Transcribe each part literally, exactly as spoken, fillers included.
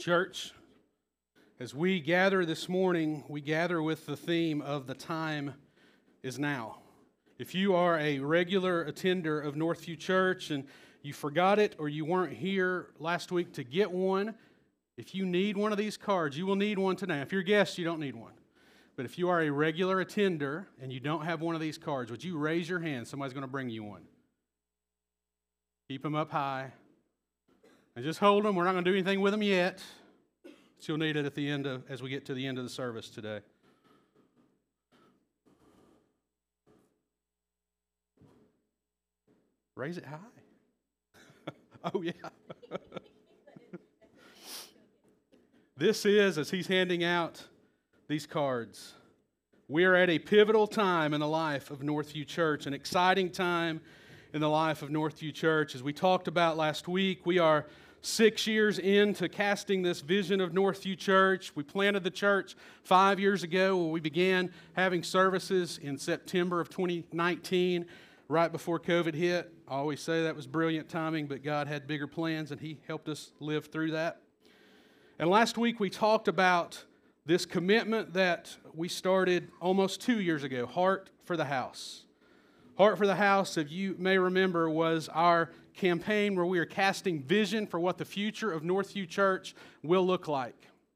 Church, as we gather this morning, we gather with the theme of the time is now. If you are a regular attender of Northview Church and you forgot it or you weren't here last week to get one, if you need one of these cards, you will need one today. If you're a guest, you don't need one. But if you are a regular attender and you don't have one of these cards, would you raise your hand? Somebody's going to bring you one. Keep them up high. And just hold them. We're not going to do anything with them yet. So you'll need it at the end of, as we get to the end of the service today. Raise it high. Oh, yeah. This is, as he's handing out these cards, we are at a pivotal time in the life of Northview Church, an exciting time in the life of Northview Church. As we talked about last week, we are six years into casting this vision of Northview Church. We planted the church five years ago when we began having services in September of twenty nineteen, right before COVID hit. I always say that was brilliant timing, but God had bigger plans, and He helped us live through that. And last week we talked about this commitment that we started almost two years ago, Heart for the House. Heart for the House, if you may remember, was our campaign where we are casting vision for what the future of Northview Church will look like.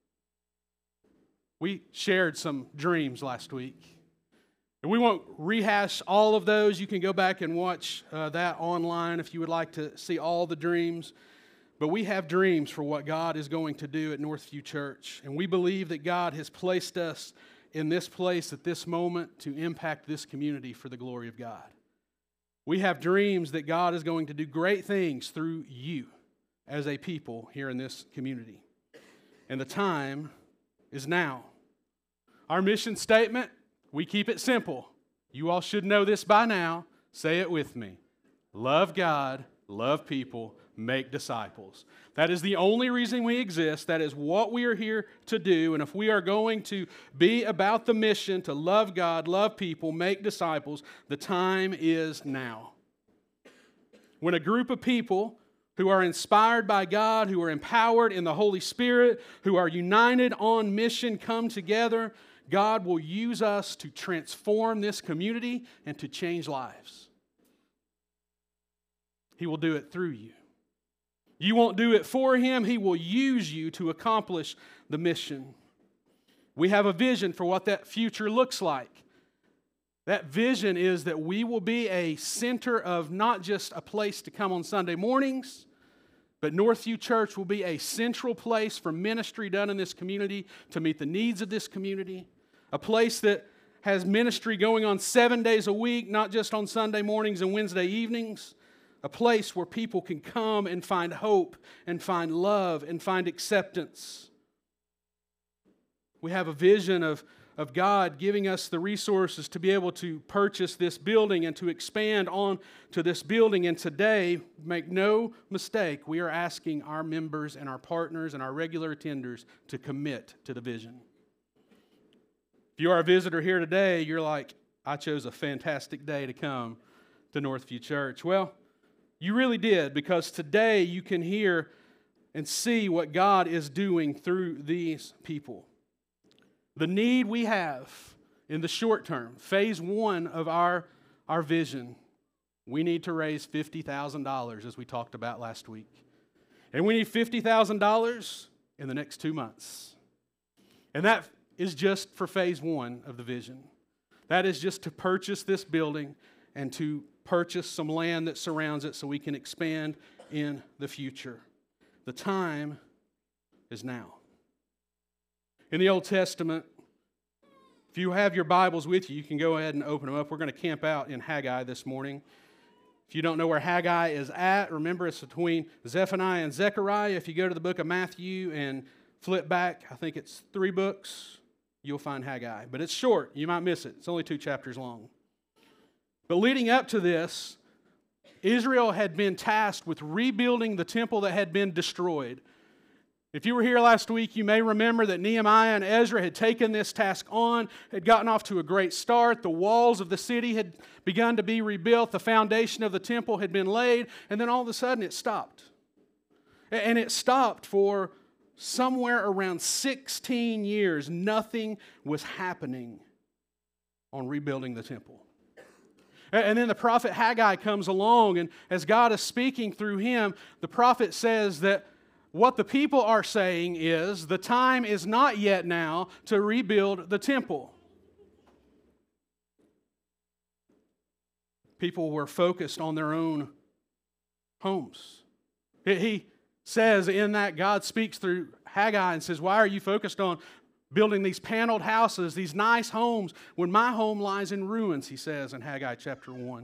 We shared some dreams last week. And we won't rehash all of those. You can go back and watch uh, that online if you would like to see all the dreams. But we have dreams for what God is going to do at Northview Church. And we believe that God has placed us in this place at this moment to impact this community for the glory of God. We have dreams that God is going to do great things through you as a people here in this community. And the time is now. Our mission statement, we keep it simple. You all should know this by now. Say it with me. Love God, love people, make disciples. That is the only reason we exist. That is what we are here to do. And if we are going to be about the mission to love God, love people, make disciples, the time is now. When a group of people who are inspired by God, who are empowered in the Holy Spirit, who are united on mission come together, God will use us to transform this community and to change lives. He will do it through you. You won't do it for Him. He will use you to accomplish the mission. We have a vision for what that future looks like. That vision is that we will be a center of not just a place to come on Sunday mornings, but Northview Church will be a central place for ministry done in this community to meet the needs of this community. A place that has ministry going on seven days a week, not just on Sunday mornings and Wednesday evenings. A place where people can come and find hope and find love and find acceptance. We have a vision of, of God giving us the resources to be able to purchase this building and to expand on to this building. And today, make no mistake, we are asking our members and our partners and our regular attenders to commit to the vision. If you are a visitor here today, you're like, I chose a fantastic day to come to Northview Church. Well, you really did, because today you can hear and see what God is doing through these people. The need we have in the short term, phase one of our, our vision, we need to raise fifty thousand dollars, as we talked about last week. And we need fifty thousand dollars in the next two months. And that is just for phase one of the vision. That is just to purchase this building and to purchase some land that surrounds it so we can expand in the future. The time is now. In the Old Testament, if you have your Bibles with you, you can go ahead and open them up. We're going to camp out in Haggai this morning. If you don't know where Haggai is at, remember it's between Zephaniah and Zechariah. If you go to the book of Matthew and flip back, I think it's three books, you'll find Haggai. But it's short. You might miss it. It's only two chapters long. But leading up to this, Israel had been tasked with rebuilding the temple that had been destroyed. If you were here last week, you may remember that Nehemiah and Ezra had taken this task on, had gotten off to a great start. The walls of the city had begun to be rebuilt. The foundation of the temple had been laid, and then all of a sudden it stopped. And it stopped for somewhere around sixteen years, nothing was happening on rebuilding the temple. And then the prophet Haggai comes along, and as God is speaking through him, the prophet says that what the people are saying is, the time is not yet now to rebuild the temple. People were focused on their own homes. He says in that, God speaks through Haggai and says, why are you focused on building these paneled houses, these nice homes, when my home lies in ruins, he says in Haggai chapter one.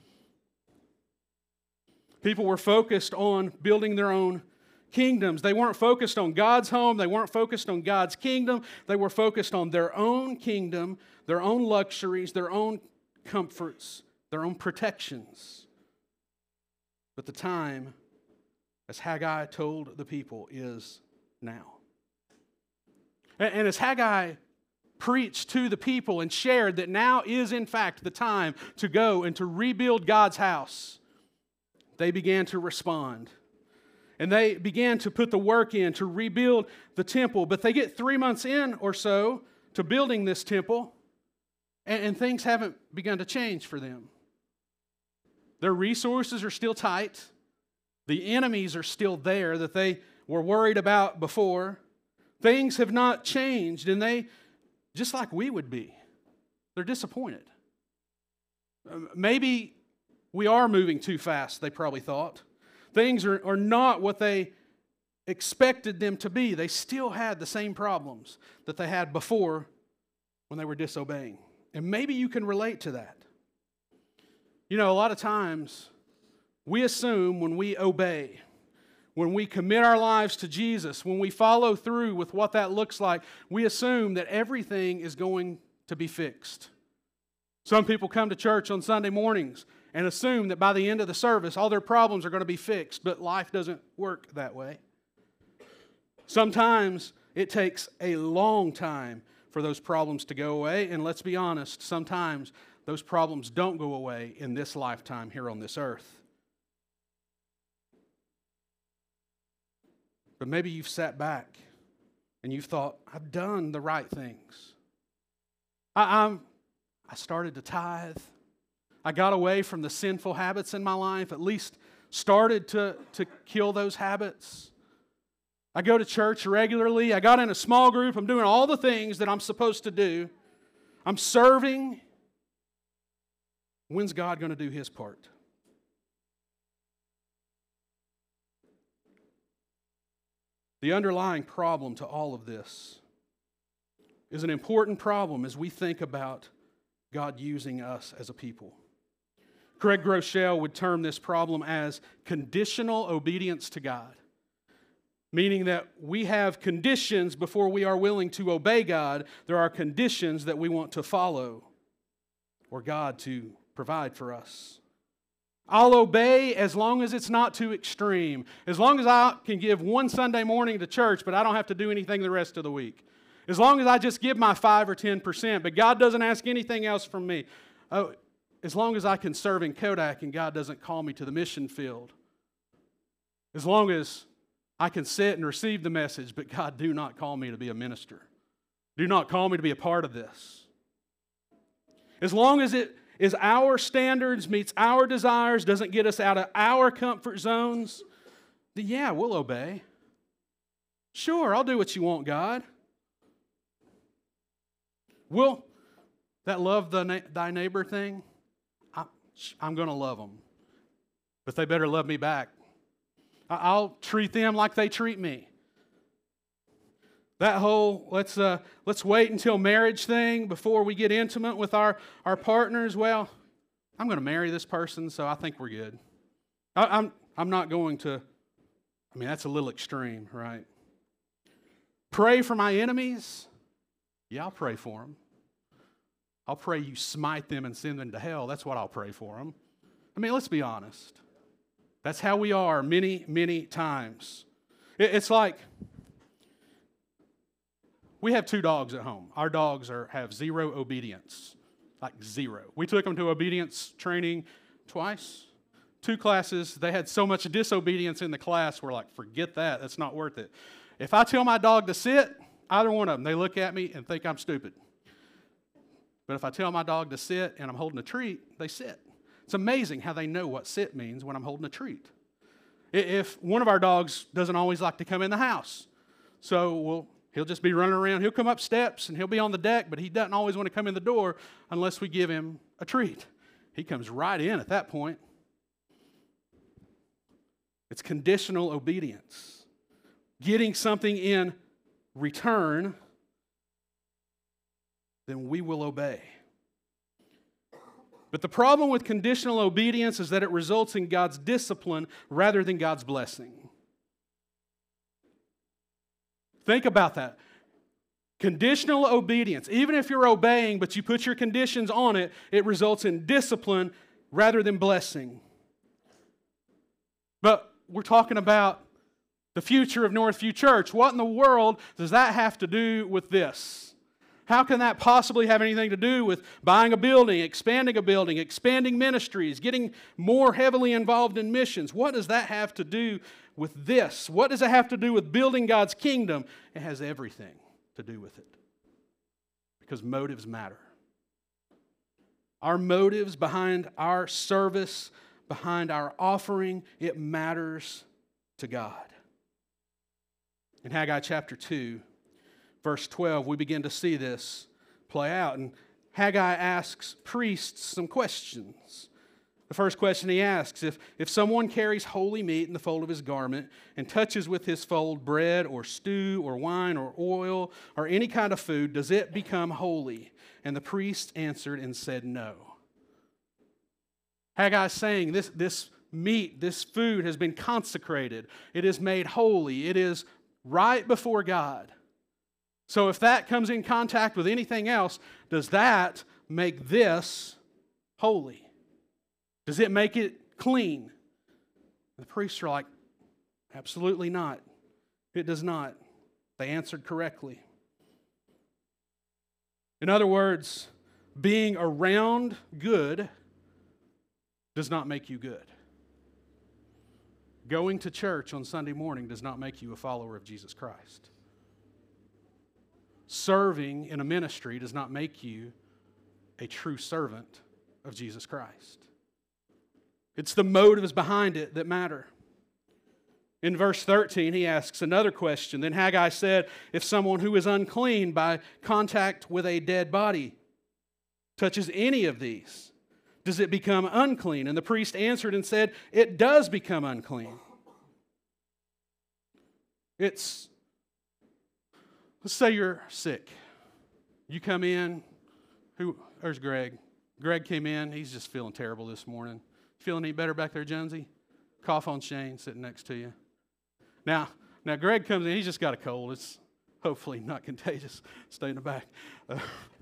People were focused on building their own kingdoms. They weren't focused on God's home. They weren't focused on God's kingdom. They were focused on their own kingdom, their own luxuries, their own comforts, their own protections. But the time, as Haggai told the people, is now. And as Haggai preached to the people and shared that now is in fact the time to go and to rebuild God's house, they began to respond. And they began to put the work in to rebuild the temple. But they get three months in or so to building this temple, and, and things haven't begun to change for them. Their resources are still tight. The enemies are still there that they were worried about before. Things have not changed, and they, just like we would be, they're disappointed. Maybe we are moving too fast, they probably thought. Things are, are not what they expected them to be. They still had the same problems that they had before when they were disobeying. And maybe you can relate to that. You know, a lot of times we assume when we obey, when we commit our lives to Jesus, when we follow through with what that looks like, we assume that everything is going to be fixed. Some people come to church on Sunday mornings and assume that by the end of the service, all their problems are going to be fixed, but life doesn't work that way. Sometimes it takes a long time for those problems to go away, and let's be honest, sometimes those problems don't go away in this lifetime here on this earth. But maybe you've sat back and you've thought, I've done the right things. I, I'm, I started to tithe. I got away from the sinful habits in my life, at least started to, to kill those habits. I go to church regularly. I got in a small group. I'm doing all the things that I'm supposed to do. I'm serving. When's God going to do His part? The underlying problem to all of this is an important problem as we think about God using us as a people. Craig Groeschel would term this problem as conditional obedience to God, meaning that we have conditions before we are willing to obey God. There are conditions that we want to follow or God to provide for us. I'll obey as long as it's not too extreme. As long as I can give one Sunday morning to church, but I don't have to do anything the rest of the week. As long as I just give my five or ten percent, but God doesn't ask anything else from me. Oh, as long as I can serve in Kodak and God doesn't call me to the mission field. As long as I can sit and receive the message, but God, do not call me to be a minister. Do not call me to be a part of this. As long as it is our standards, meets our desires, doesn't get us out of our comfort zones, then yeah, we'll obey. Sure, I'll do what you want, God. Will that love the na- thy neighbor thing? I, I'm going to love them. But they better love me back. I, I'll treat them like they treat me. That whole, let's uh, let's wait until marriage thing before we get intimate with our, our partners. Well, I'm going to marry this person, so I think we're good. I, I'm I'm not going to, I mean, that's a little extreme, right? Pray for my enemies? Yeah, I'll pray for them. I'll pray you smite them and send them to hell. That's what I'll pray for them. I mean, let's be honest. That's how we are many, many times. It, it's like, we have two dogs at home. Our dogs are have zero obedience, like zero. We took them to obedience training twice, two classes. They had so much disobedience in the class, we're like, forget that. That's not worth it. If I tell my dog to sit, either one of them, they look at me and think I'm stupid. But if I tell my dog to sit and I'm holding a treat, they sit. It's amazing how they know what sit means when I'm holding a treat. If one of our dogs doesn't always like to come in the house, so we'll, he'll just be running around. He'll come up steps and he'll be on the deck, but he doesn't always want to come in the door unless we give him a treat. He comes right in at that point. It's conditional obedience. Getting something in return, then we will obey. But the problem with conditional obedience is that it results in God's discipline rather than God's blessing. Think about that. Conditional obedience, even if you're obeying but you put your conditions on it, it results in discipline rather than blessing. But we're talking about the future of Northview Church. What in the world does that have to do with this? How can that possibly have anything to do with buying a building, expanding a building, expanding ministries, getting more heavily involved in missions? What does that have to do with this? What does it have to do with building God's kingdom? It has everything to do with it. Because motives matter. Our motives behind our service, behind our offering, it matters to God. In Haggai chapter two, verse twelve, we begin to see this play out. And Haggai asks priests some questions. The first question he asks, if, if someone carries holy meat in the fold of his garment and touches with his fold bread or stew or wine or oil or any kind of food, does it become holy? And the priest answered and said no. Haggai is saying this, this meat, this food has been consecrated. It is made holy. It is right before God. So if that comes in contact with anything else, does that make this holy? Does it make it clean? The priests are like, absolutely not. It does not. They answered correctly. In other words, being around good does not make you good. Going to church on Sunday morning does not make you a follower of Jesus Christ. Serving in a ministry does not make you a true servant of Jesus Christ. It's the motives behind it that matter. In verse thirteen, he asks another question. Then Haggai said, if someone who is unclean by contact with a dead body touches any of these, does it become unclean? And the priest answered and said, it does become unclean. It's, let's say you're sick. You come in, who, there's Greg. Greg came in, he's just feeling terrible this morning. Feeling any better back there, Jonesy? Cough on Shane sitting next to you. Now, now Greg comes in, he's just got a cold. It's hopefully not contagious. Stay in the back. Uh,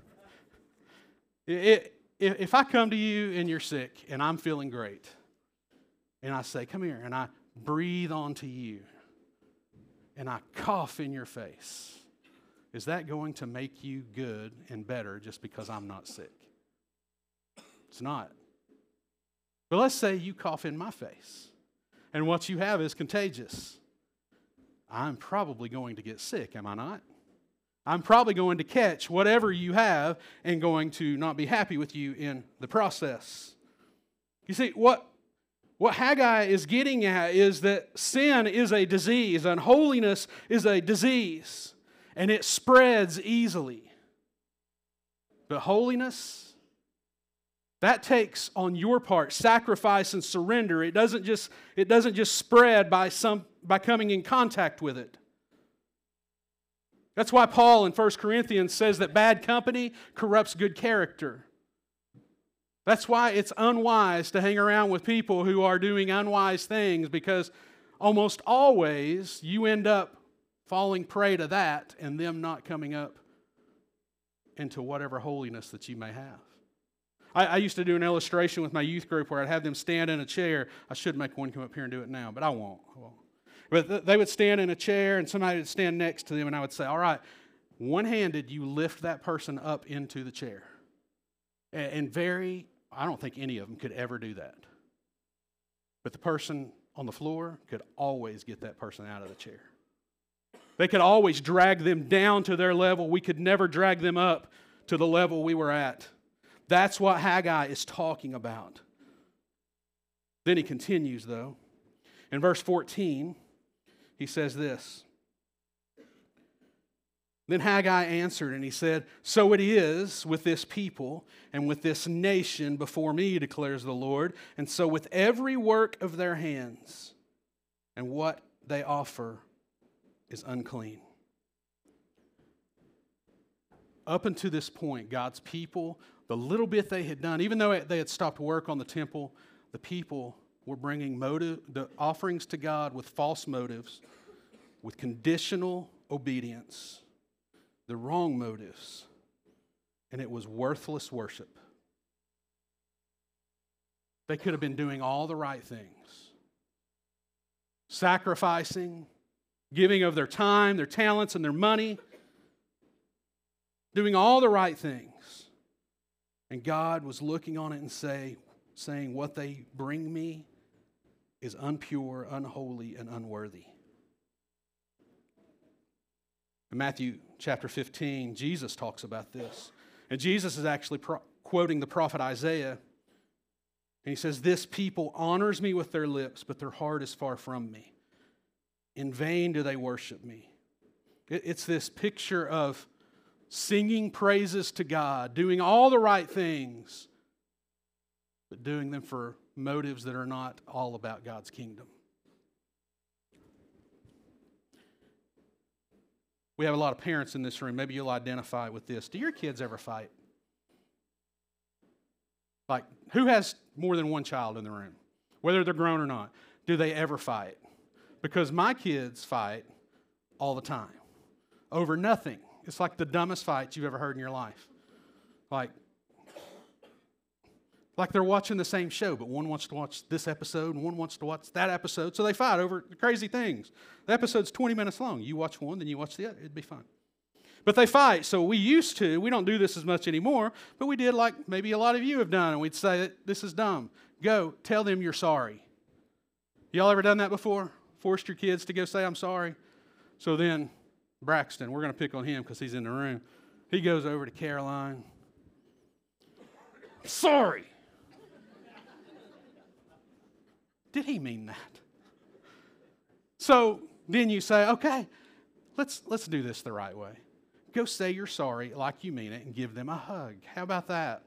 it, it, if I come to you and you're sick and I'm feeling great, and I say, come here, and I breathe onto you, and I cough in your face, is that going to make you good and better just because I'm not sick? It's not. But let's say you cough in my face, and what you have is contagious. I'm probably going to get sick, am I not? I'm probably going to catch whatever you have and going to not be happy with you in the process. You see, what, what Haggai is getting at is that sin is a disease, unholiness is a disease, and it spreads easily. But holiness, that takes on your part sacrifice and surrender. It doesn't just, it doesn't just spread by some by coming in contact with it. That's why Paul in First Corinthians says that bad company corrupts good character. That's why it's unwise to hang around with people who are doing unwise things, because almost always you end up falling prey to that and them not coming up into whatever holiness that you may have. I, I used to do an illustration with my youth group where I'd have them stand in a chair. I should make one come up here and do it now, but I won't. I won't. But th- they would stand in a chair and somebody would stand next to them, and I would say, all right, one-handed, you lift that person up into the chair. And, and very, I don't think any of them could ever do that. But the person on the floor could always get that person out of the chair. They could always drag them down to their level. We could never drag them up to the level we were at. That's what Haggai is talking about. Then he continues, though. In verse fourteen, he says this. Then Haggai answered and he said, "So it is with this people and with this nation before me, declares the Lord, and so with every work of their hands, and what they offer is unclean." Up until this point, God's people, the little bit they had done, even though they had stopped work on the temple, the people were bringing motive, the offerings to God with false motives, with conditional obedience, the wrong motives, and it was worthless worship. They could have been doing all the right things, sacrificing, giving of their time, their talents, and their money, doing all the right things. And God was looking on it and say, saying, what they bring me is unpure, unholy, and unworthy. In Matthew chapter fifteen, Jesus talks about this. And Jesus is actually pro- quoting the prophet Isaiah. And he says, "This people honors me with their lips, but their heart is far from me. In vain do they worship me." It, it's this picture of singing praises to God, doing all the right things, but doing them for motives that are not all about God's kingdom. We have a lot of parents in this room. Maybe you'll identify with this. Do your kids ever fight? Like, who has more than one child in the room? Whether they're grown or not. Do they ever fight? Because my kids fight all the time. Over nothing. It's like the dumbest fight you've ever heard in your life. Like, like they're watching the same show, but one wants to watch this episode and one wants to watch that episode. So they fight over crazy things. The episode's twenty minutes long. You watch one, then you watch the other. It'd be fun. But they fight. So we used to, we don't do this as much anymore, but we did like maybe a lot of you have done, and we'd say, "This is dumb. Go, tell them you're sorry." Y'all ever done that before? Forced your kids to go say, "I'm sorry"? So then Braxton, we're going to pick on him because he's in the room. He goes over to Caroline. "Sorry." Did he mean that? So then you say, "Okay, let's let's do this the right way. Go say you're sorry like you mean it and give them a hug. How about that?"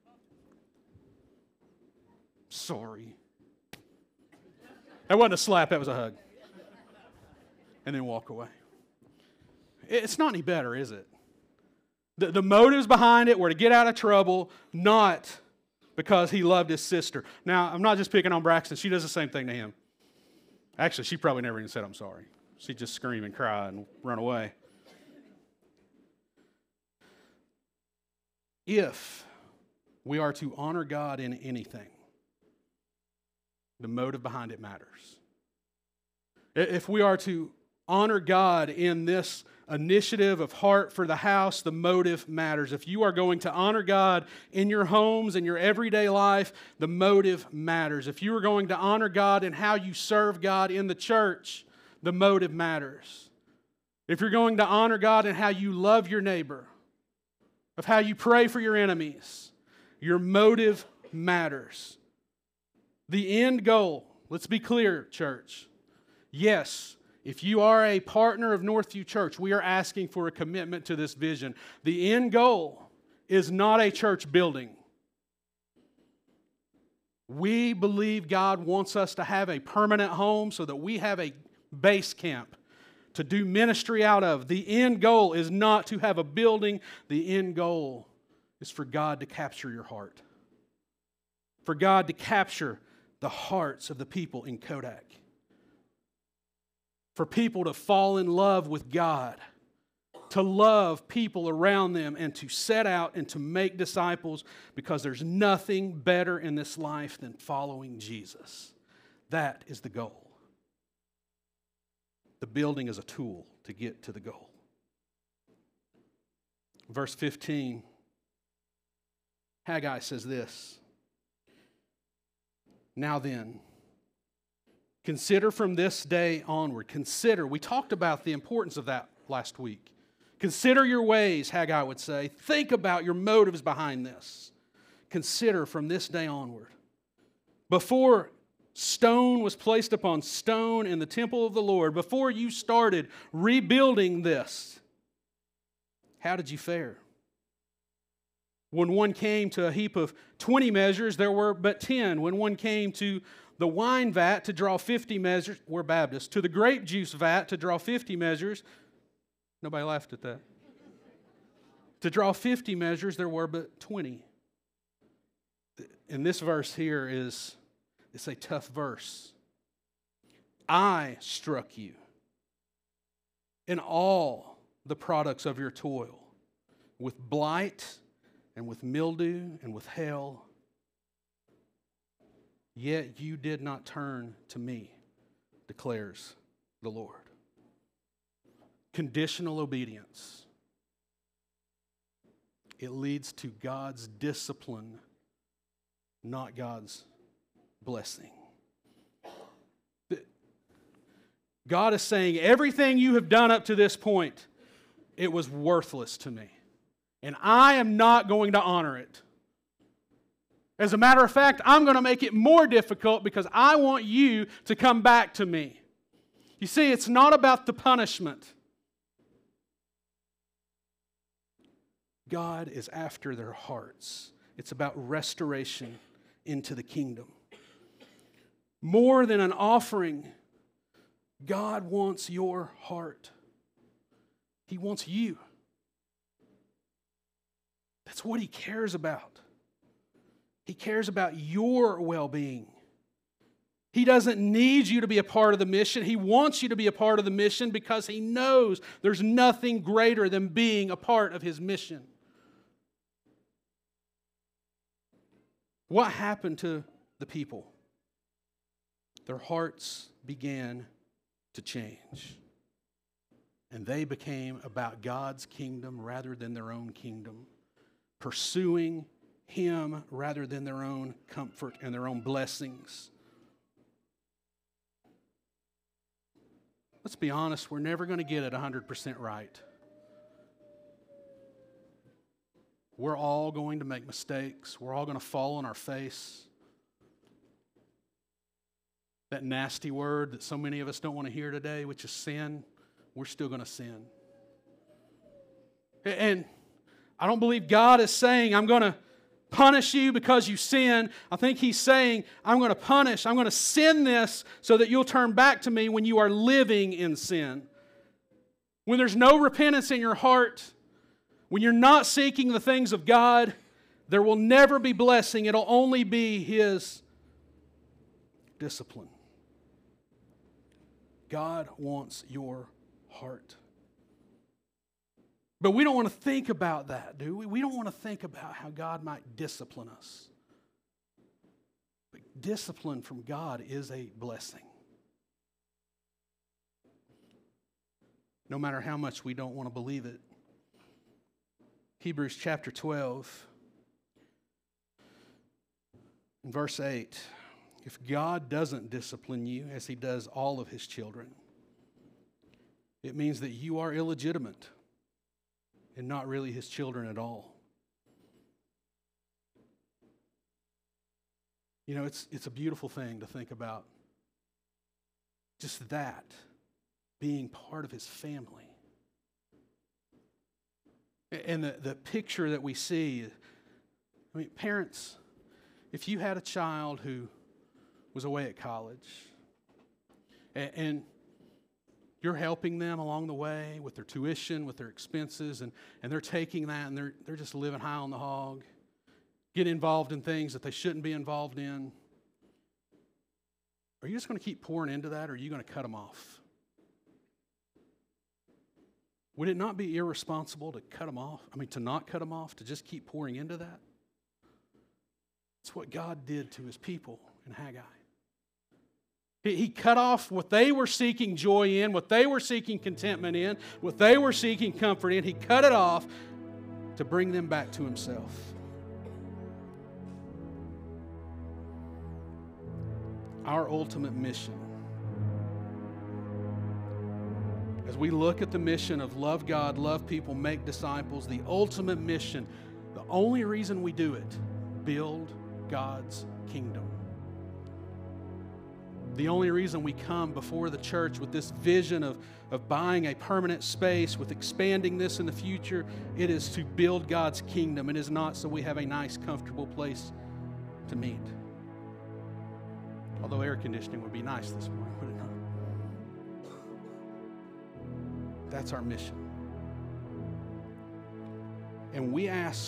"Sorry." That wasn't a slap, that was a hug. And then walk away. It's not any better, is it? The, the motives behind it were to get out of trouble, not because he loved his sister. Now, I'm not just picking on Braxton. She does the same thing to him. Actually, she probably never even said, "I'm sorry." She'd just scream and cry and run away. If we are to honor God in anything, the motive behind it matters. If we are to honor God in this initiative of heart for the house, the motive matters. If you are going to honor God in your homes, in your everyday life, the motive matters. If you are going to honor God in how you serve God in the church, the motive matters. If you're going to honor God in how you love your neighbor, of how you pray for your enemies, your motive matters. The end goal, let's be clear, church. Yes, if you are a partner of Northview Church, we are asking for a commitment to this vision. The end goal is not a church building. We believe God wants us to have a permanent home so that we have a base camp to do ministry out of. The end goal is not to have a building. The end goal is for God to capture your heart. For God to capture the hearts of the people in Kodak. For people to fall in love with God, to love people around them, and to set out and to make disciples, because there's nothing better in this life than following Jesus. That is the goal. The building is a tool to get to the goal. Verse fifteen, Haggai says this, "Now then, consider from this day onward." Consider. We talked about the importance of that last week. Consider your ways, Haggai would say. Think about your motives behind this. Consider from this day onward. Before stone was placed upon stone in the temple of the Lord, before you started rebuilding this, how did you fare? When one came to a heap of twenty measures, there were but ten. When one came to the wine vat to draw fifty measures, we're Baptists, to the grape juice vat to draw fifty measures, nobody laughed at that. To draw fifty measures, there were but twenty. And this verse here is, it's a tough verse. I struck you in all the products of your toil, with blight and with mildew and with hail. Yet you did not turn to me, declares the Lord. Conditional obedience. It leads to God's discipline, not God's blessing. God is saying, everything you have done up to this point, it was worthless to me. And I am not going to honor it. As a matter of fact, I'm going to make it more difficult because I want you to come back to me. You see, it's not about the punishment. God is after their hearts. It's about restoration into the kingdom. More than an offering, God wants your heart. He wants you. That's what He cares about. He cares about your well-being. He doesn't need you to be a part of the mission. He wants you to be a part of the mission because He knows there's nothing greater than being a part of His mission. What happened to the people? Their hearts began to change. And they became about God's kingdom rather than their own kingdom, pursuing Him rather than their own comfort and their own blessings. Let's be honest, we're never going to get it one hundred percent right. We're all going to make mistakes. We're all going to fall on our face. That nasty word that so many of us don't want to hear today, which is sin, we're still going to sin. And I don't believe God is saying, I'm going to punish you because you sin. I think He's saying, I'm going to punish, I'm going to send this so that you'll turn back to me when you are living in sin. When there's no repentance in your heart, when you're not seeking the things of God, there will never be blessing. It'll only be His discipline. God wants your heart. But we don't want to think about that, do we? We don't want to think about how God might discipline us. But discipline from God is a blessing. No matter how much we don't want to believe it. Hebrews chapter twelve, in verse eight. If God doesn't discipline you as He does all of His children, it means that you are illegitimate and not really His children at all. You know, it's, it's a beautiful thing to think about. Just that, being part of His family. And the, the picture that we see, I mean, parents, if you had a child who was away at college, and, and you're helping them along the way with their tuition, with their expenses, and, and they're taking that and they're, they're just living high on the hog, getting involved in things that they shouldn't be involved in, are you just going to keep pouring into that, or are you going to cut them off? Would it not be irresponsible to cut them off? I mean, to not cut them off, to just keep pouring into that? It's what God did to His people in Haggai. He, he cut off what they were seeking joy in, what they were seeking contentment in, what they were seeking comfort in. He cut it off to bring them back to Himself. Our ultimate mission As we look at the mission of love God, love people, make disciples, the ultimate mission, the only reason we do it, build God's kingdom. The only reason we come before the church with this vision of, of buying a permanent space, with expanding this in the future, it is to build God's kingdom. It is not so we have a nice, comfortable place to meet. Although air conditioning would be nice this morning, would it not? That's our mission. And we ask,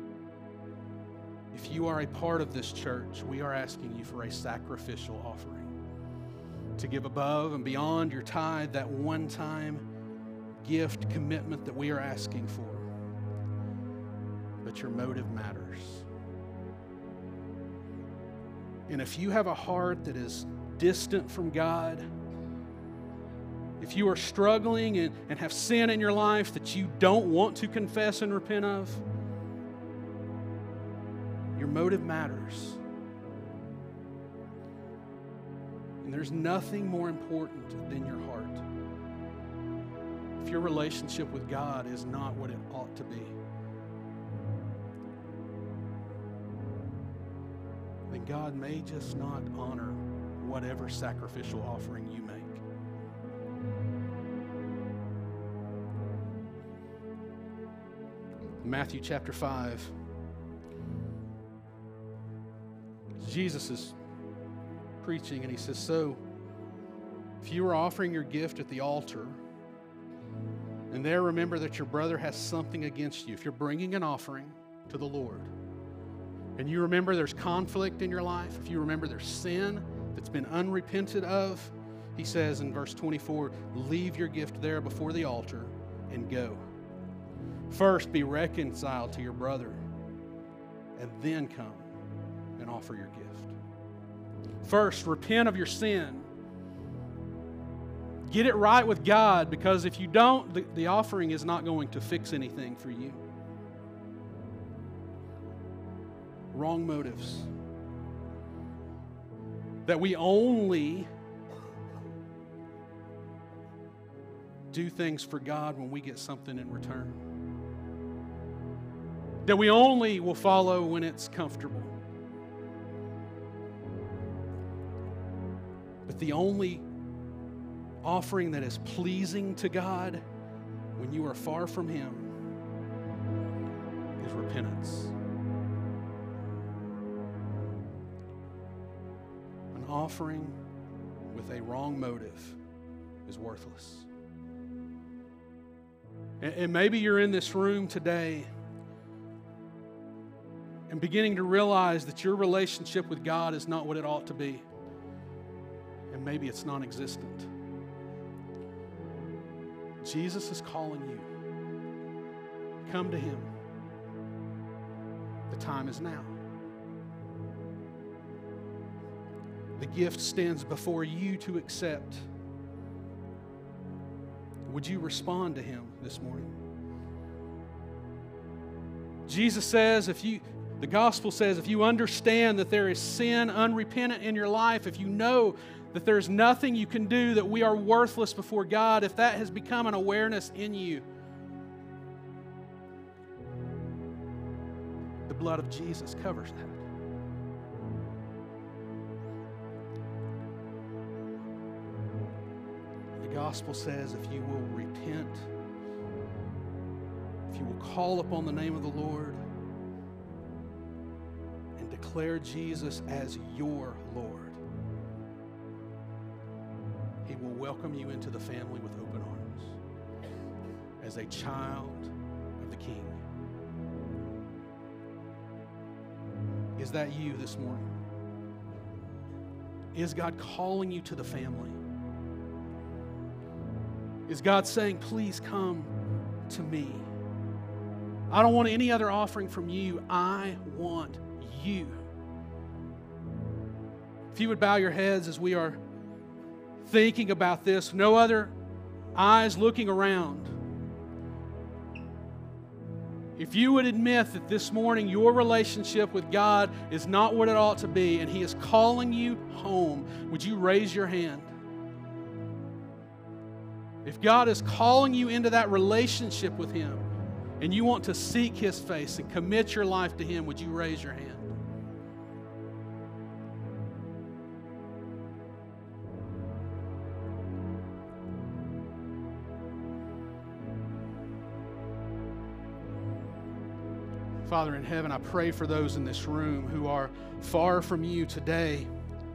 if you are a part of this church, we are asking you for a sacrificial offering. To give above and beyond your tithe, that one-time gift commitment that we are asking for. But your motive matters. And if you have a heart that is distant from God, if you are struggling and, and have sin in your life that you don't want to confess and repent of, your motive matters. And there's nothing more important than your heart. If your relationship with God is not what it ought to be, then God may just not honor whatever sacrificial offering you make. Matthew chapter five, Jesus is preaching and he says, so if you are offering your gift at the altar and there remember that your brother has something against you, if you're bringing an offering to the Lord and you remember there's conflict in your life, if you remember there's sin that's been unrepented of, he says in verse twenty-four, leave your gift there before the altar and go. First be reconciled to your brother and then come and offer your gift. First, repent of your sin. Get it right with God, because if you don't, the, the offering is not going to fix anything for you. Wrong motives. That we only do things for God when we get something in return. That we only will follow when it's comfortable. But the only offering that is pleasing to God when you are far from Him is repentance. An offering with a wrong motive is worthless. And maybe you're in this room today and beginning to realize that your relationship with God is not what it ought to be. And maybe it's non-existent. Jesus is calling you. Come to Him. The time is now. The gift stands before you to accept. Would you respond to Him this morning? Jesus says, if you, the gospel says, if you understand that there is sin unrepentant in your life, if you know that there's nothing you can do, that we are worthless before God, if that has become an awareness in you, the blood of Jesus covers that. The gospel says if you will repent, if you will call upon the name of the Lord and declare Jesus as your Lord, He will welcome you into the family with open arms as a child of the King. Is that you this morning? Is God calling you to the family? Is God saying, please come to me? I don't want any other offering from you. I want you. If you would bow your heads as we are thinking about this, no other eyes looking around. If you would admit that this morning your relationship with God is not what it ought to be and He is calling you home, would you raise your hand? If God is calling you into that relationship with Him and you want to seek His face and commit your life to Him, would you raise your hand? Father in heaven, I pray for those in this room who are far from you today.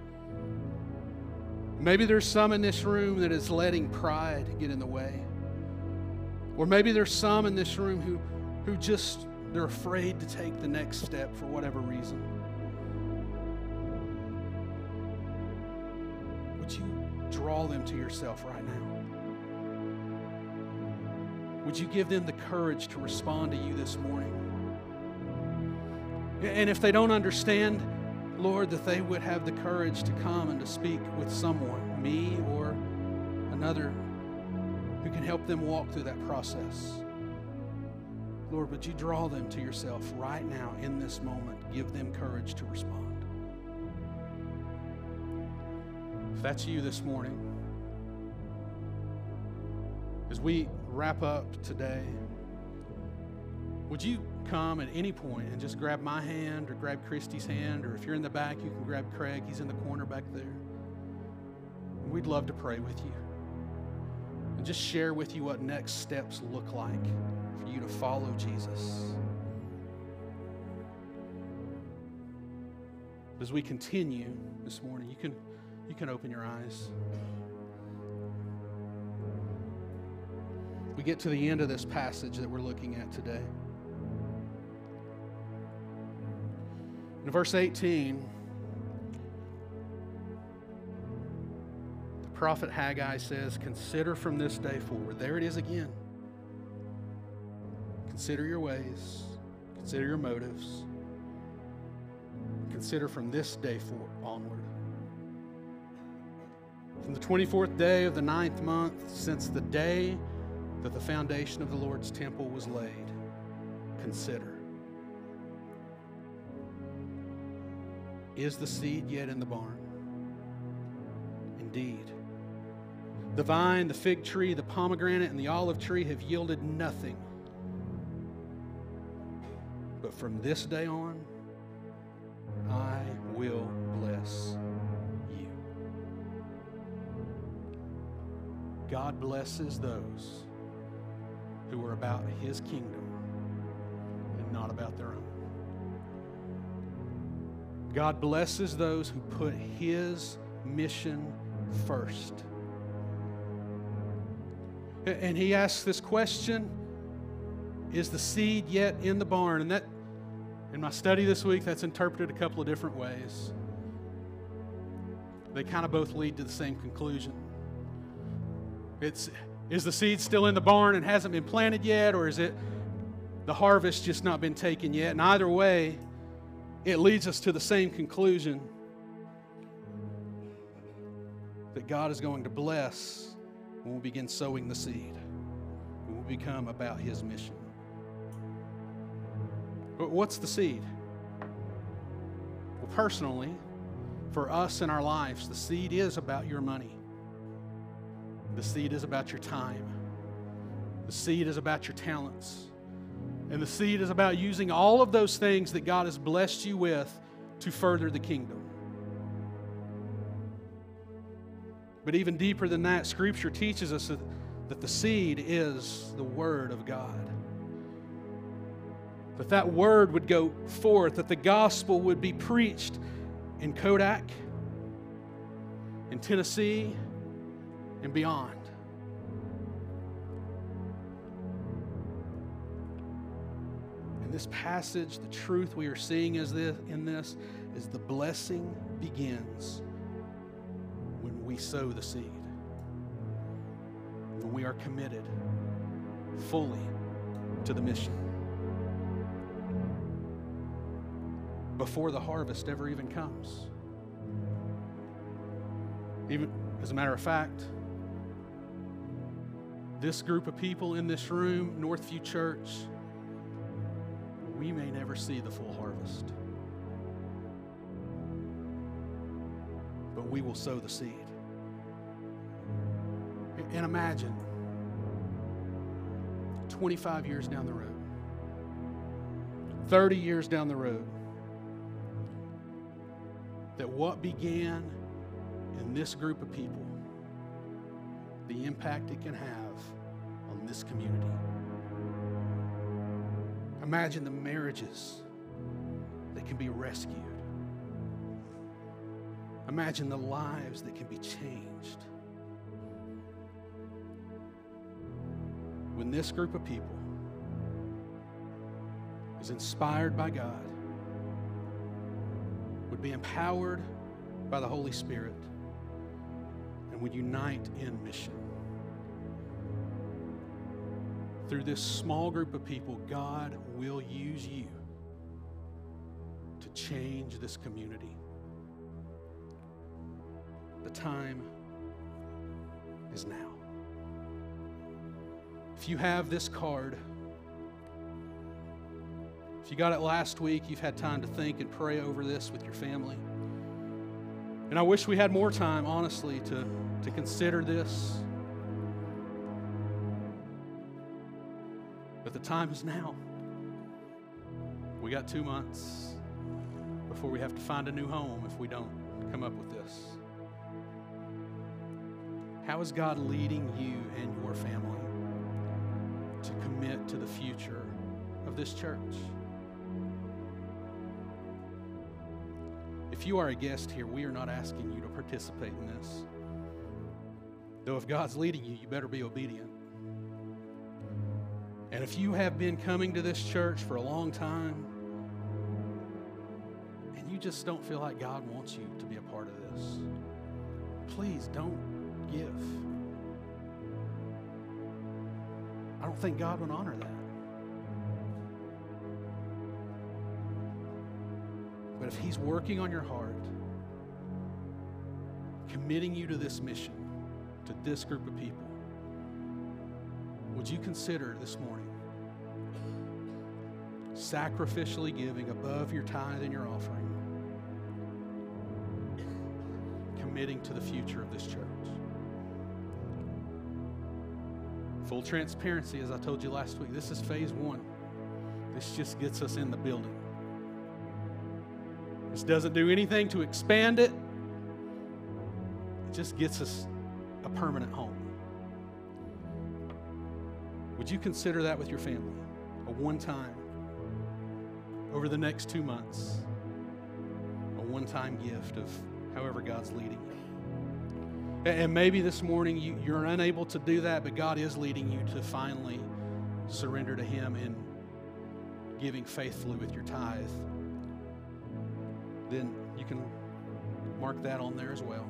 Maybe there's some in this room that is letting pride get in the way. Or maybe there's some in this room who, who just, they're afraid to take the next step for whatever reason. Would you draw them to yourself right now? Would you give them the courage to respond to you this morning? And if they don't understand, Lord, that they would have the courage to come and to speak with someone, me or another, who can help them walk through that process. Lord, would you draw them to yourself right now in this moment? Give them courage to respond. If that's you this morning, as we wrap up today, would you come at any point and just grab my hand or grab Christy's hand, or if you're in the back, you can grab Craig. He's in the corner back there. And we'd love to pray with you and just share with you what next steps look like for you to follow Jesus. As we continue this morning, you can, you can open your eyes. We get to the end of this passage that we're looking at today. In verse eighteen, the prophet Haggai says, "Consider from this day forward." There it is again. Consider your ways. Consider your motives. Consider from this day forward onward. From the twenty-fourth day of the ninth month, since the day that the foundation of the Lord's temple was laid, consider. Is the seed yet in the barn? Indeed. The vine, the fig tree, the pomegranate, and the olive tree have yielded nothing. But from this day on, I will bless you. God blesses those who are about His kingdom and not about their own. God blesses those who put His mission first. And He asks this question, is the seed yet in the barn? And that, in my study this week, that's interpreted a couple of different ways. They kind of both lead to the same conclusion. It's, is the seed still in the barn and hasn't been planted yet, or is it the harvest just not been taken yet? And either way, it leads us to the same conclusion, that God is going to bless when we begin sowing the seed, when we become about His mission. But what's the seed? Well, personally, for us in our lives, the seed is about your money. The seed is about your time. The seed is about your talents. And the seed is about using all of those things that God has blessed you with to further the kingdom. But even deeper than that, Scripture teaches us that, that the seed is the Word of God. That that Word would go forth, that the gospel would be preached in Kodak, in Tennessee, and beyond. In this passage, the truth we are seeing is this, in this is the blessing begins when we sow the seed. When we are committed fully to the mission. Before the harvest ever even comes. Even, as a matter of fact, this group of people in this room, Northview Church, we may never see the full harvest. But we will sow the seed. And imagine twenty-five years down the road, thirty years down the road, that what began in this group of people, the impact it can have on this community. Imagine the marriages that can be rescued. Imagine the lives that can be changed. When this group of people is inspired by God, would be empowered by the Holy Spirit, and would unite in mission. Through this small group of people, God will use you to change this community. The time is now. If you have this card, if you got it last week, you've had time to think and pray over this with your family. And I wish we had more time, honestly, to, to consider this. But the time is now. We got two months before we have to find a new home if we don't come up with this. How is God leading you and your family to commit to the future of this church? If you are a guest here, we are not asking you to participate in this. Though if God's leading you, you better be obedient. And if you have been coming to this church for a long time, and you just don't feel like God wants you to be a part of this, please don't give. I don't think God would honor that. But if He's working on your heart, committing you to this mission, to this group of people, would you consider this morning sacrificially giving above your tithe and your offering, committing to the future of this church? Full transparency, as I told you last week, this is phase one. This just gets us in the building. This doesn't do anything to expand it. It just gets us a permanent home. Would you consider that with your family? A one-time, over the next two months, a one-time gift of however God's leading you. And maybe this morning you, you're unable to do that, but God is leading you to finally surrender to Him in giving faithfully with your tithe. Then you can mark that on there as well.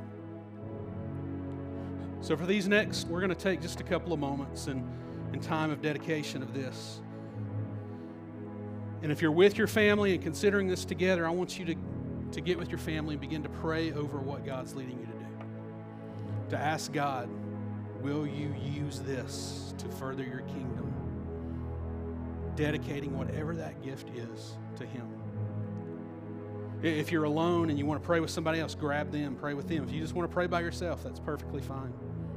So for these next, we're going to take just a couple of moments and in time of dedication of this. And if you're with your family and considering this together, I want you to, to get with your family and begin to pray over what God's leading you to do. To ask God, will you use this to further your kingdom? Dedicating whatever that gift is to Him. If you're alone and you want to pray with somebody else, grab them, pray with them. If you just want to pray by yourself, that's perfectly fine.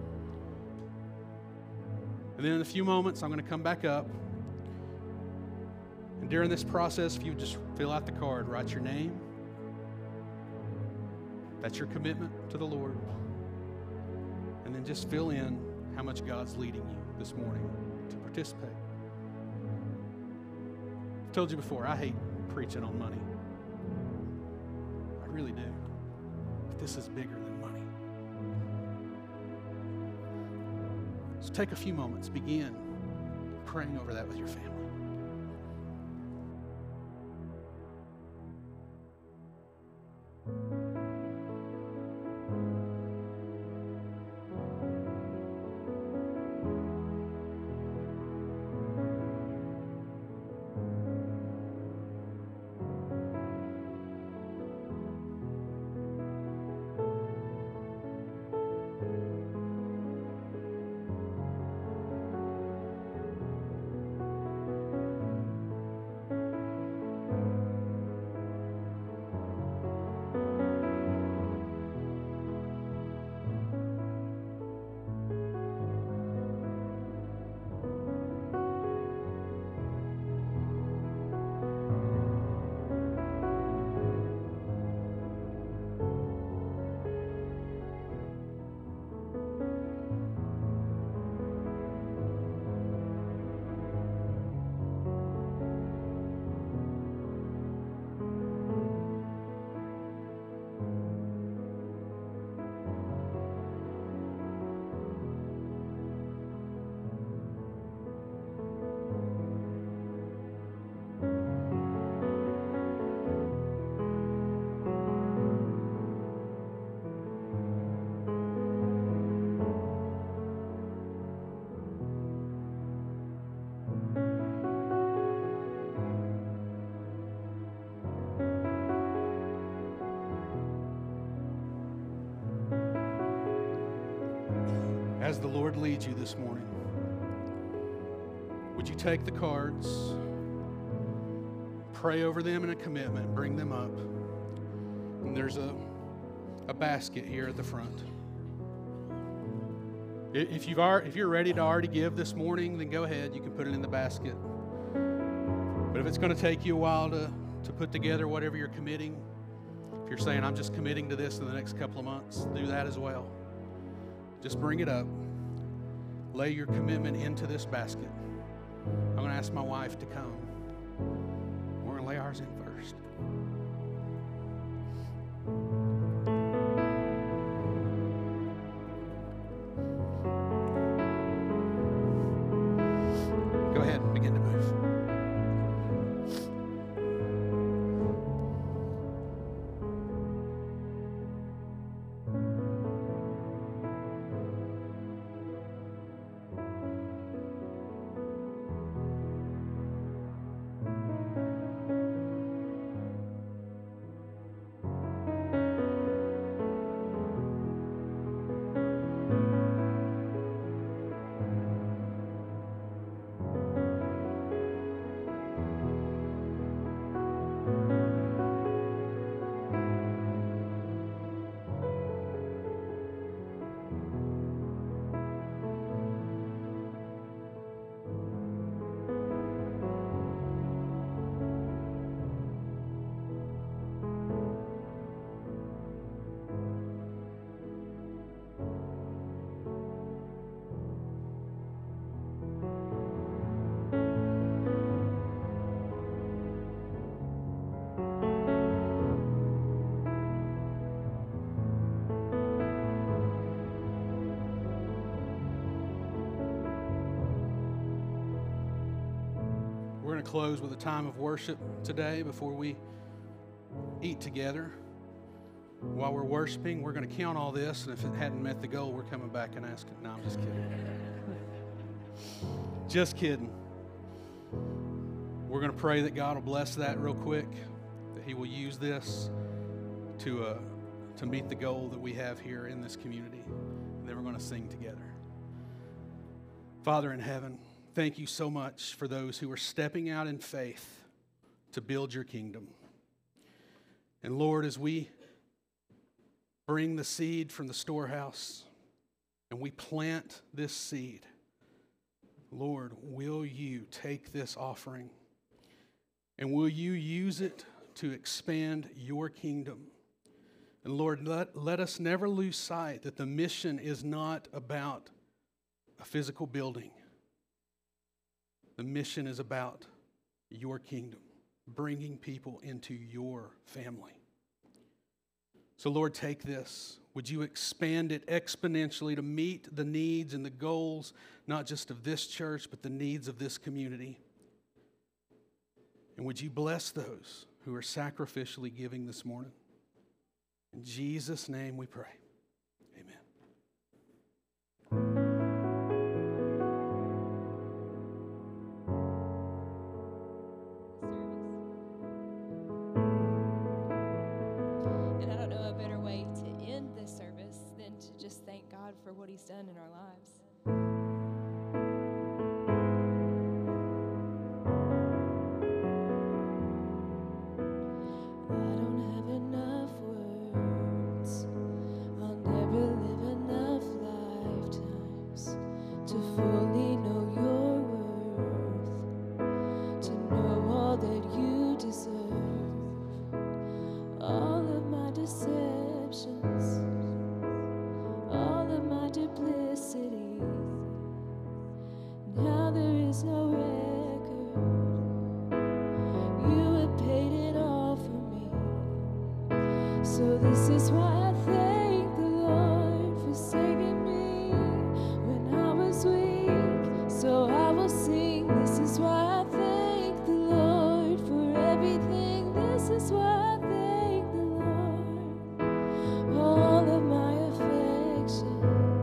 And then in a few moments, I'm going to come back up. And during this process, if you just fill out the card, write your name. That's your commitment to the Lord. And then just fill in how much God's leading you this morning to participate. I've told you before, I hate preaching on money. I really do. But this is bigger than money. So take a few moments, begin praying over that with your family. as the Lord leads you this morning, would you take the cards, pray over them in a commitment, bring them up. And there's a, a basket here at the front. If, you've already, if you're ready to already give this morning, then go ahead. You can put it in the basket. But if it's going to take you a while to, to put together whatever you're committing, if you're saying, I'm just committing to this in the next couple of months, do that as well. Just bring it up. Lay your commitment into this basket. I'm going to ask my wife to come. We're going to lay ours in first. Go ahead and begin to move. We're going to close with a time of worship today before we eat together. While we're worshiping, we're going to count all this, and if it hadn't met the goal, we're coming back and asking. No, I'm just kidding. Just kidding. We're going to pray that God will bless that real quick, that He will use this to uh, to meet the goal that we have here in this community. And then we're going to sing together. Father in heaven, thank you so much for those who are stepping out in faith to build your kingdom. And Lord, as we bring the seed from the storehouse and we plant this seed, Lord, will you take this offering and will you use it to expand your kingdom? And Lord, let, let us never lose sight that the mission is not about a physical building. The mission is about your kingdom, bringing people into your family. So Lord, take this. Would you expand it exponentially to meet the needs and the goals, not just of this church, but the needs of this community? And would you bless those who are sacrificially giving this morning? In Jesus' name we pray. Amen. And I don't know a better way to end this service than to just thank God for what He's done in our lives. So this is why I thank the Lord for saving me when I was weak. So I will sing. This is why I thank the Lord for everything. This is why I thank the Lord. All of my affection,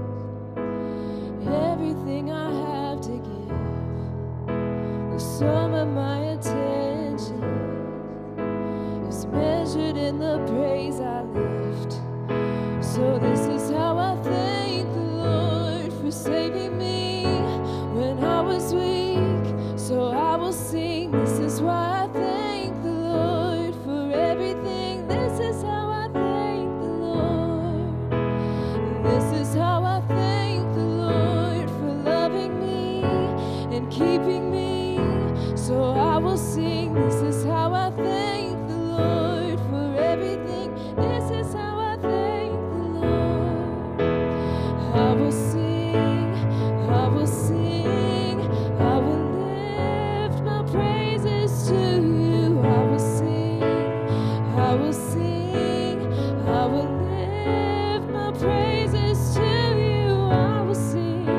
everything I have to give, the sum of my attention is measured in the praise I lift. So this is how I thank the Lord for for saving me when I was weak. So I will sing. This is why I thank the Lord for everything. This is how I thank the Lord. This is how I thank the Lord for loving me and keeping me. So I will sing. This is how I thank the Lord for everything. This is how I thank the Lord. I will sing, I will sing, I will lift my praises to you. I will sing, I will sing, I will lift my praises to you. I will sing,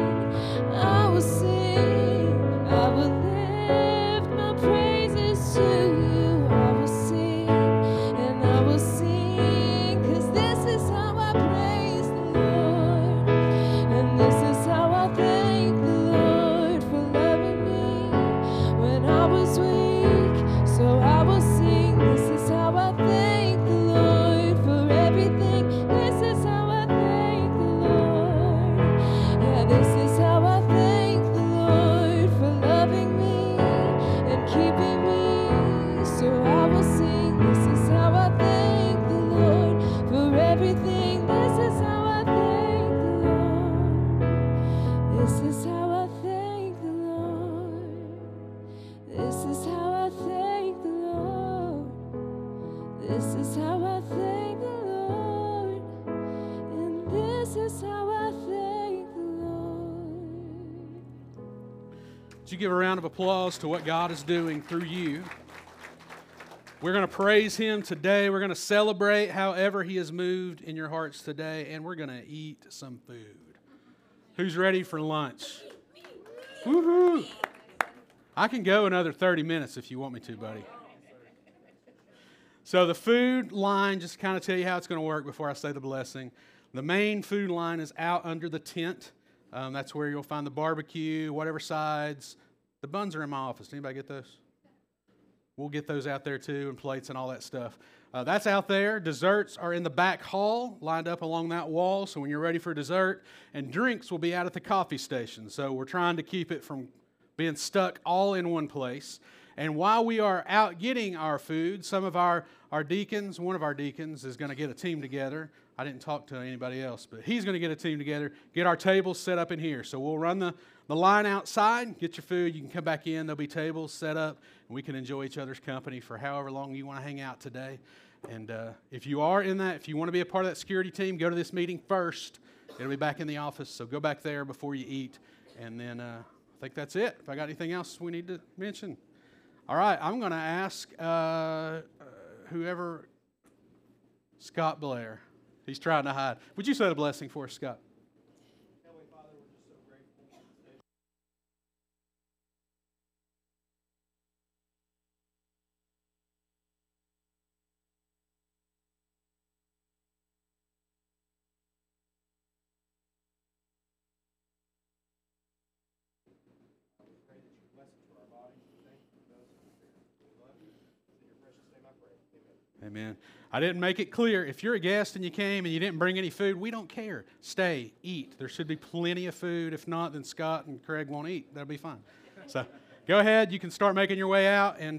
I will sing, I will lift my praises to you. I will sing, and I will sing, 'cause this is how I praise the Lord. And this is how I thank the Lord for loving me when I was weak. So I will sing. This is how I thank the Lord for everything. This is how I thank the Lord. Yeah, this is how I thank the Lord for loving me and keeping me. So I will sing. This is how I thank the Lord for everything. This is how I thank the Lord. This is how I thank the Lord. This is how I thank the Lord. This is how I thank the Lord. And this is how I thank the Lord. Would you give a round of applause to what God is doing through you? We're going to praise Him today. We're going to celebrate however He has moved in your hearts today, and we're going to eat some food. Who's ready for lunch? Woohoo! I can go another thirty minutes if you want me to, buddy. So the food line, just to kind of tell you how it's going to work before I say the blessing. The main food line is out under the tent. Um, that's where you'll find the barbecue, whatever sides. The buns are in my office. Anybody get those? We'll get those out there too, and plates and all that stuff. Uh, that's out there. Desserts are in the back hall, lined up along that wall. So when you're ready for dessert, and drinks will be out at the coffee station. So we're trying to keep it from being stuck all in one place. And while we are out getting our food, some of our, our deacons, one of our deacons is going to get a team together. I didn't talk to anybody else, but he's going to get a team together, get our tables set up in here. So we'll run the, the line outside, get your food. You can come back in. There'll be tables set up, and we can enjoy each other's company for however long you want to hang out today. And uh, if you are in that, if you want to be a part of that security team, go to this meeting first. It'll be back in the office, so go back there before you eat. And then uh, I think that's it. If I got anything else we need to mention. All right, I'm going to ask uh, uh, whoever, Scott Blair. He's trying to hide. Would you say a blessing for us, Scott? Heavenly Father, we're just so grateful for this day. We pray that you bless it to our bodies. Thank you for those who are here. We love you. In your precious name I pray. Amen. Amen. I didn't make it clear. If you're a guest and you came and you didn't bring any food, we don't care. Stay, eat. There should be plenty of food. If not, then Scott and Craig won't eat. That'll be fine. So go ahead. You can start making your way out. And